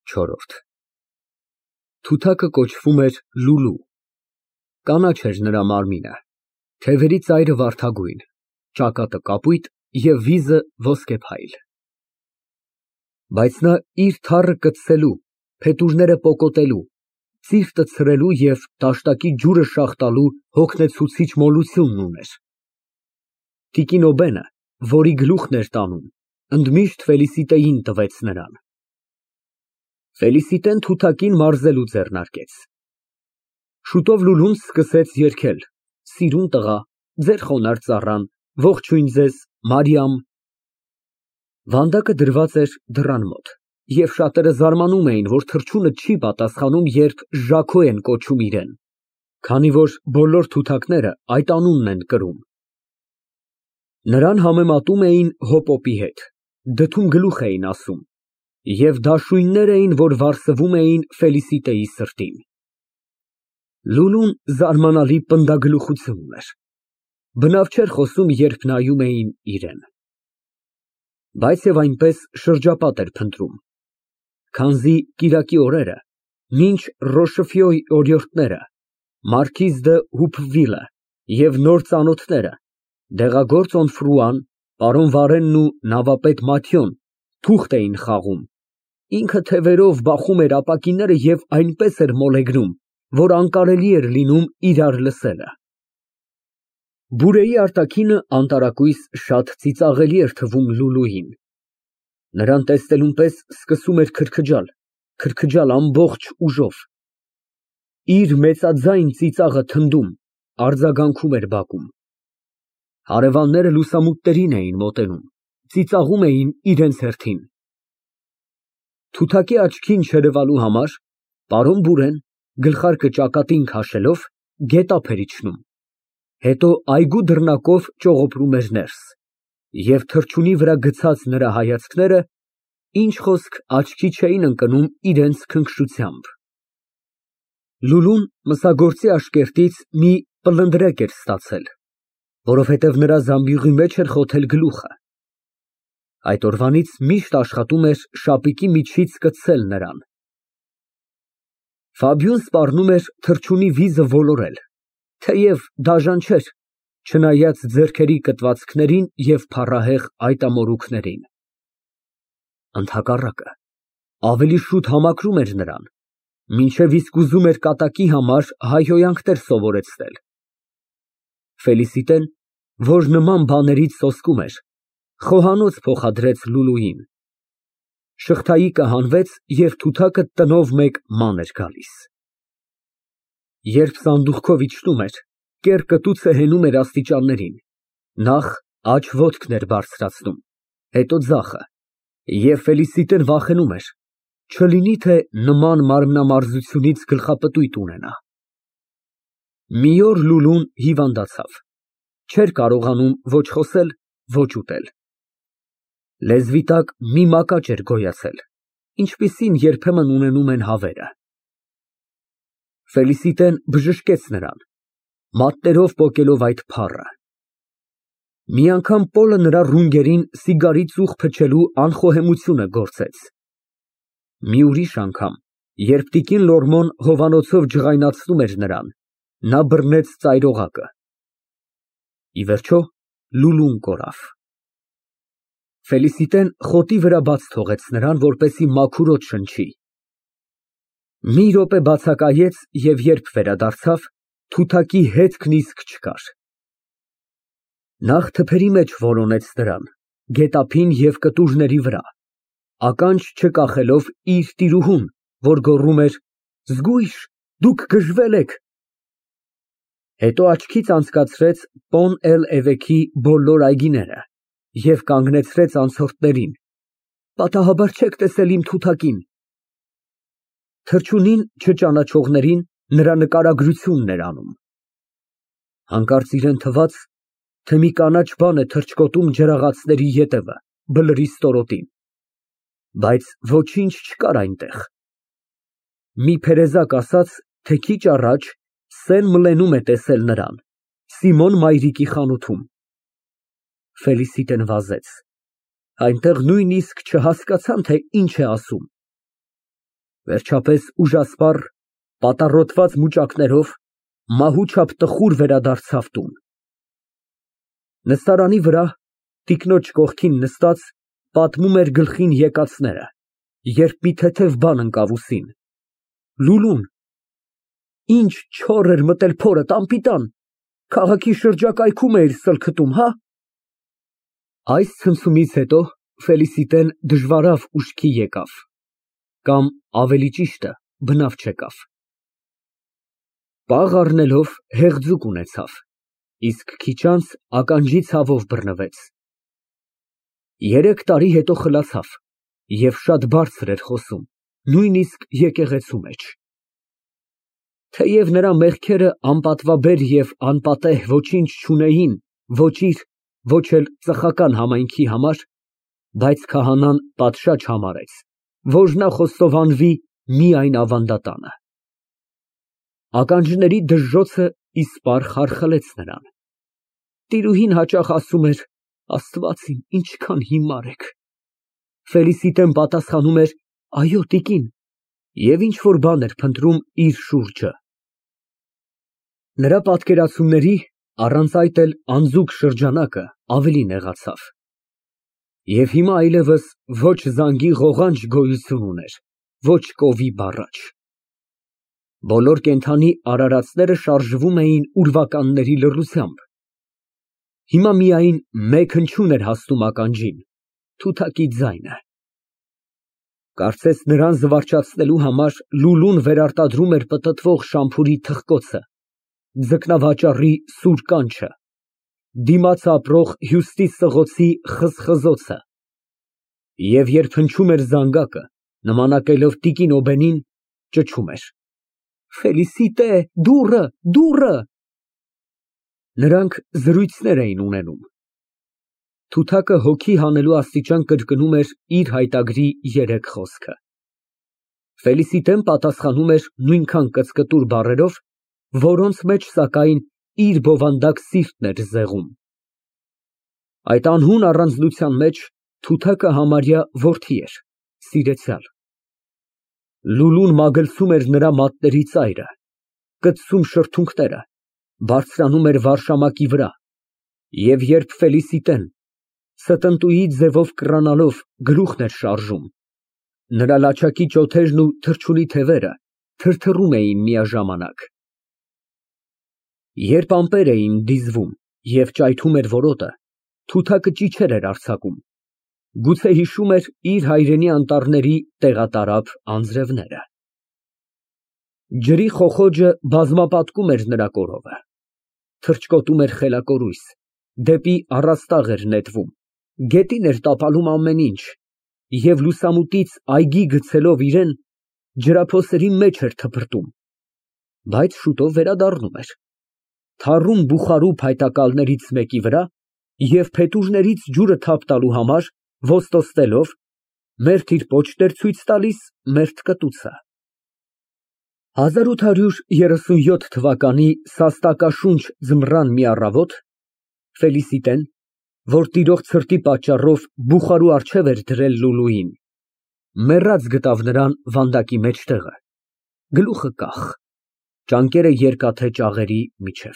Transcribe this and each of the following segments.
4 Թութակը կոչվում էր Լուլու։ Կանաչ էր նրա մարմինը, թևերի ծայրը վարդագույն, ճակատը կապույտ և վիզը ոսկեփայլ։ Բայց նա իր թառը կծելու, փետուրները պոկոտելու, ծիրտը ցրելու և դաշտակի ջուրը շաղ տալու հոգնեցուցիչ մոլությունն ուներ։ Տիկին Օբենը, որի գլուխն էր տանում, ընդմիշտ Ֆելիսիտեին տվեց նրան։ Ֆելիսիտեն թութակին մարզելու ձեռնարկեց։ Շուտով Լուլուն սկսեց երգել. «Սիրուն տղա, ձեր խոնարհ ծառան, ողջույն ձեզ, Մարիամ»։ Վանդակը դրված էր դռան մոտ, և շատերը զարմանում էին, որ թռչունը չի պատասխանում, երբ Ժաքո են կոչում իրեն, քանի որ բոլոր թութակները այդ անունն են կրում։ Նրան համեմատում էին հոպոպի հետ, դդում գլուխ էին ասում, և դաշույններ էին, որ վարսվում էին Ֆելիսիտեի սրտին։ Լուլուն զարմանալի պնդագլուխություն ուներ։ Բնավ չէր խոսում, երբ նայում էին իրեն։ Բայց և այնպես շրջապատ էր փնտրում, քանզի կիրակի օրերը, մինչ Ռոշֆիոյի օրիորդները, մարքիզ դը Հուփվիլը և նոր ծանոթները, դեղագործ Օնֆրուան, պարոն Վարենն ու նավապետ Մաթյոն թուղթ էին խաղում, ինքը թևերով բախում էր ապակիները և այնպես էր մոլեգնում, որ անկարելի էր լինում իրար լսելը։ Բուրեի արտաքինը անտարակույս շատ ծիծաղելի էր թվում Լուլուին։ Նրան տեսնելուն պես սկսում էր քրքջալ ամբողջ ուժով։ Իր մեծաձայն ծիծաղը թնդում, արձագանքում էր բակում։ Հարևանները լուսամուտներին էին մոտենում, ծիծաղում էին իրենց հերթին։ Թութակի աչքին չերևալու համար պարոն Բուրեն, գլխարկը ճակատին քաշելով, գետափ էր իջնում, հետո այգու դռնակով ճողոպրում էր ներս, և թռչունի վրա գցած նրա հայացքները, ինչ խոսք, աչքի չէին ընկնում իրենց քնքշությամբ։ Լուլուն մսագործի աշկերտից մի պլնդրեք էր ստացել, որովհետև նրա զամբյուղի մեջ էր խոթել գլուխը։ Այդ օրվանից միշտ աշխատում էր շապիկի միջից կցել նրան։ Ֆաբիոն սպառնում էր թռչունի վիզը ոլորել, թեև դաժան չէր, չնայած ձեռքերի կտվածքներին և փառահեղ այտամորուքներին։ Ընդհակառակը, ավելի շուտ համակրում էր նրան, մինչև իսկ ուզում էր կատակի համար հայհոյանքներ սովորեցնել։ Ֆելիսիտեն, որ նման բաներից սոսկում էր, խոհանոց փոխադրեց Լուլուին։ Շղթայիկը հանվեց, և թութակը տնով մեկ ման էր գալիս։ Երբ սանդուղքով իջնում էր, կեռ կտուցը հենում էր աստիճաններին, նախ աջ ոտքն էր բարձրացնում, հետո ձախը, և Ֆելիսիտեն վախենում էր, չլինի թե նման մարմնամարզությունից գլխապտույտ ունենա։ Մի օր Լուլուն հիվանդացավ, չէր կարողանում ոչ խոսել, ոչ ուտել։ Լեզվի տակ մի մակաչ էր գոյացել, ինչպիսին երբեմն ունենում են հավերը։ Ֆելիսիտեն բժշկեց նրան, մատներով պոկելով այդ փառը։ Մի անգամ Պոլը նրա ռունգերին սիգարի ծուխ փչելու անխոհեմությունը գործեց։ Մի ուրիշ անգամ, երբ տիկին Լորմոն հովանոցով ջղայնացնում էր նրան, նա բռնեց ծայրօղակը։ Ի վերջո, Լուլուն կորավ։ Ֆելիսիտեն խոտի վրա բաց թողեց նրան, որպեսզի մաքուր օդ շնչի։ Մի րոպե բացակայեց և երբ վերադարձավ, թութակի հետքն իսկ չկար։ Նախ թփերի մեջ որոնեց նրան, գետափին և կտուրների վրա, ականջ չկախելով իր տիրուհուն, որ գոռում էր. «Զգույշ, դուք գժվել եք»։ Հետո աչքից անցկացրեց Պոն Էլ֊Էվեքի բոլոր այգիները և կանգնեցրեց անցորդներին. «Պատահաբար չեք տեսել իմ թութակին»։ Թռչունին չճանաչողներին նրա նկարագրությունն էր անում։ Հանկարծ իրան թվաց, թե մի կանաչ բան է թռչկոտում ջրաղացների ետևը, բլրի ստորոտին, բայց ոչինչ չկար այնտեղ։ Մի փերեզակ ասաց, թե քիչ առաջ Սեն Մլենում է տեսել նրան, Սիմոն Մայրիկի խանութում։ Ֆելիսիտեն վազեց։ Այնտեղ նույնիսկ չհասկացան, թե ինչ է ասում։ Վերջապես ուժասպառ, պատառոտված մուճակներով մահու չափ տխուր վերադարձավ տուն։ Նստարանի վրա, տիկնոջ կողքին նստած, պատմում էր գլխին եկածները, երբ մի թեթև բան ընկավ ուսին։ Լուլուն։ Ինչ չոր էր մտել փորդ, անպիտան, քաղաքի շրջակայքում էիր սլքտում, հա։ Այս ցնցումից հետո Ֆելիսիտեն դժվարավ ուշքի եկավ, կամ ավելի ճիշտը, բնավ չեկավ։ Պաղ առնելով հեղձուկ ունեցավ, իսկ քիչ անց ականջի ցավով բռնվեց։ 3 տարի հետո խլացավ և շատ բարձր էր խոսում, նույնիսկ եկեղեցու մեջ։ Թեև նրա մեղքերը անպատվաբեր և անպատեհ ոչինչ չունեին ոչ իր, ոչ էլ ծխական համայնքի համար, բայց քահանան պատշաճ համարեց, որ նա խոստովանվի միայն ավանդատանը։ Ականջների դժժոցը իսպառ խարխլեց նրան։ Տիրուհին հաճախ ասում էր. «Աստված իմ, ինչքան հիմար եք»։ Ֆելիսիտեն պատասխանում էր. «Այո, տիկին», և ինչ֊որ բան էր փնտրում իր շուրջը։ Նրա պատկերացումների, առանց այդ էլ անձուկ շրջանակը ավելի նեղացավ։ Եվ հիմա այլևս ոչ զանգի ղողանջ գոյություն ուներ, ոչ կովի բառաչ։ Բոլոր կենդանի արարածները շարժվում էին ուրվականների լռությամբ։ Հիմա միայն մեկ հնչյուն էր հասնում ականջին, թութակի ձայնը։ Կարծես նրան զվարճացնելու համար Լուլուն վերարտադրում էր պտտվող շամփուրի թխկոցը, ձկնավաճառի սուր կանչը, դիմաց ապրող հյուստի սղոցի խզխզոցը։ Եվ երբ հնչում էր զանգակը, նմանակելով տիկին Օբենին, ճչում էր. «Ֆելիսիտե, դուռը, դուռը»։ Նրանք զրույցներ էին ունենում։ Թութակը հոգի հանելու աստիճան կրկնում էր իր հայտագրի 3 խոսքը։ Ֆելիսիտեն պատասխանում էր նույնքան կծկտուր բառերով, որոնց մեջ, սակայն, իր բովանդակ սիրտն էր զեղում։ Այդ անհուն առանձնության մեջ թութակը համարյա որդի էր, սիրեցյալ։ Լուլուն մագլցում էր նրա մատների ծայրը, կծում շրթունքները, բարձրանում էր վարշամակի վրա, և երբ Ֆելիսիտեն, ստնտուի ձևով կռանալով, գլուխն էր շարժում, նրա լաչակի ճոթերն ու թռչունի թևերը թրթռում էին միաժամանակ։ Երբ ամպեր էին դիզվում և ճայթում էր որոտը, թութակը ճիչեր էր արձակում, գուցե հիշում էր իր հայրենի անտառների տեղատարափ անձրևները։ Ջրի խոխոջը բազմապատկում էր նրա կորովը, թռչկոտում էր խելակորույս, դեպի առաստաղ էր նետվում, գետին էր տապալում ամեն ինչ, և լուսամուտից այգի գցելով իրեն, ջրափոսերի մեջ էր թփրտում, բայց շուտով վերադառնում էր, թառում բուխարու փայտակալներից մեկի վրա և փետուրներից ջուրը թափ տալու համար ոստոստելով, մերթ իր պոչտ էր ցույց տալիս, մերթ կտուցը։ 1837 թվականի սաստակաշունչ ձմռան մի առավոտ Ֆելիսիտեն, որ տիրող ցրտի պատճառով բուխարու առջև էր դրել Լուլուին, մեռած գտավ նրան վանդակի մեջտեղը, գլուխը կախ, ճանկերը երկաթե ճաղերի միջև։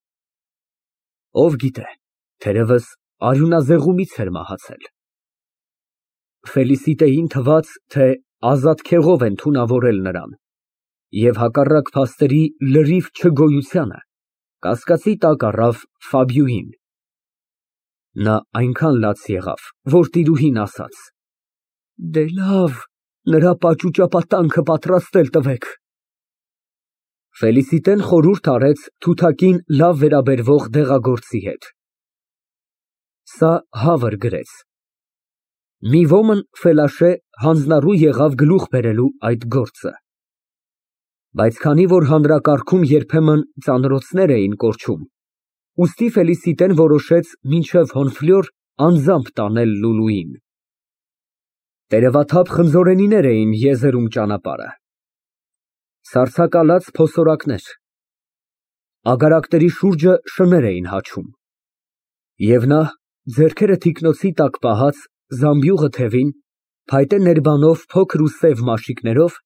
Ով գիտե, թերևս արյունազեղումից էր մահացել։ Ֆելիսիտեին թվաց, թե ազատ քեղով են թունավորել նրան, և հակառակ փաստերի լրիվ չգոյությանը կասկածի տակ առավ Ֆաբիուհին։ Նա այնքան լաց եղավ, որ տիրուհին ասաց. «Դե լավ, նրա պաճուճապատանքը պատրաստել տվեք»։ Ֆելիսիտեն խորհուրդ արեց թութակին լավ վերաբերվող դեղագործի հետ։ Սա հավր գրեց։ Մի ոմն ֆելաշե հանձնառու եղավ գլուխ բերելու այդ գործը։ Բայց քանի որ հանրակարգում երբեմն ծանրոցներ էին կորչում, ուստի Ֆելիսիտեն որոշեց մինչև Հոնֆլյոր անձամբ տանել Լուլուին։ Տերևաթափ խնձորենիներ էին եզերում ճանապարհը։ Սառցակալած փոսորակներ, ագարակների շուրջը շներ էին հաչում, և նա, ձեռքերը թիկնոցի տակ պահած, զամբյուղը թևին, փայտե ներբանով փոքր ու սև մաշիկներով,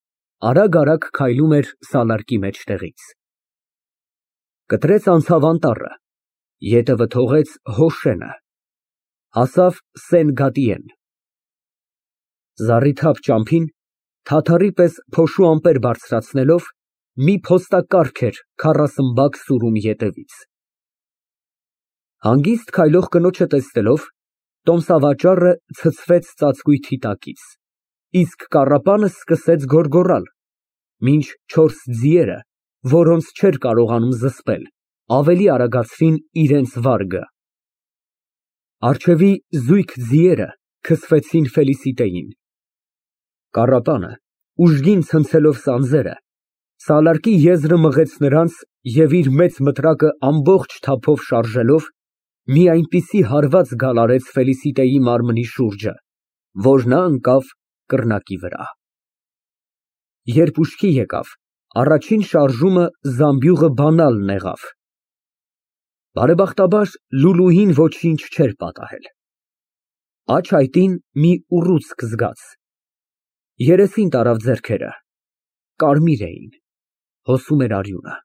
Արագ քայլում էր սալարկի մեջտեղից։ Կտրեց անցավ անտառը, ետևը թողեց Հոշենը, հասավ Սեն-Գատիեն։ Զառիթափ ճամփին, թաթարի պես փոշու ամպեր բարձրացնելով, մի փոստակառք էր քառասմբակ սուրում ետևից։ Հանգիստ քայլող կնոջը տեսնելով, տոմսավաճառը ցցվեց ծածկույթի տակից, իսկ կառապանը սկսեց գոռգոռալ, մինչ 4 ձիերը, որոնց չէր կարողանում զսպել, ավելի արագացրին իրենց վարգը։ Առջևի զույգ ձիերը քսվեցին Ֆելիսիտեին։ Կառապանը, ուժգին ցնցելով սանձերը, սալարկի եզրը մղեց նրանց և իր մեծ մտրակը ամբողջ թափով շարժելով, մի այնպիսի հարված գալարեց Ֆելիսիտեի մարմնի շուրջը, որ նա ընկավ կռնակի վրա։ Երբ ուշքի եկավ, առաջին շարժումը զամբյուղը բանալն եղավ։ Բարեբախտաբար Լուլուհին ոչինչ չէր պատահել։ Աջ այտին մի ուռուցք զգաց, երեսին տարավ ձեռքերը, կարմիր էին, հոսում էր արյունը։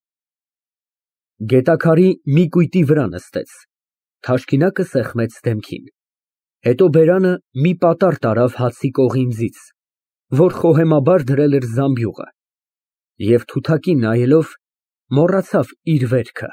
Գետաքարի մի կույտի վրա նստեց, թաշկինակը սեղմեց դեմքին, հետո բերանը մի պատառ տարավ հացի կողինձից, որ խոհեմաբար դրել էր զամբյուղը, և թութակին նայելով, մոռացավ իր վերքը։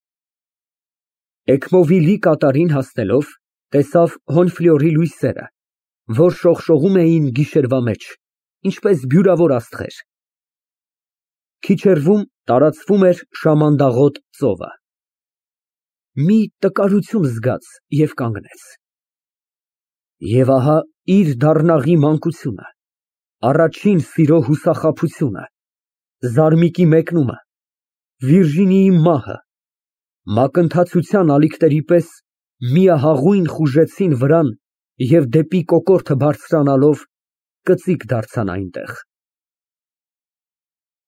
Էգմովի լի կատարին հասնելով, տեսավ Հոնֆլյորի լույսերը, որ շողշողում էին գիշերվա մեջ, ինչպես բյուրավոր աստղեր։ Քիչ հեռվում տարածվում էր շամանդաղոտ ծովը։ Մի տկարություն զգաց և կանգնեց։ Եվ ահա իր դառնաղի մանկությունը, առաջին սիրո հուսախաբությունը, զարմիկի մեկնումը, Վիրջինիի մահը, մակընթացության ալիքների պես միահաղույն խուժեցին վրան և դեպի կոկորդը բարձրանալով կծիկ դարձան այնտեղ։